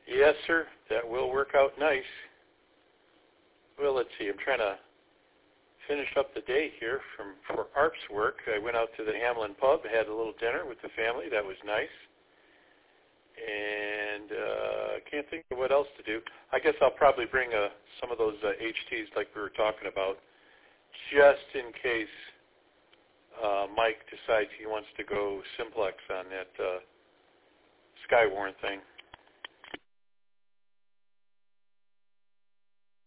Yes, sir. That will work out nice. Well, let's see. I'm trying to finish up the day here for ARP's work. I went out to the Hamlin Pub, had a little dinner with the family. That was nice. And I can't think of what else to do. I guess I'll probably bring some of those HTs like we were talking about, just in case Mike decides he wants to go simplex on that Skywarn thing.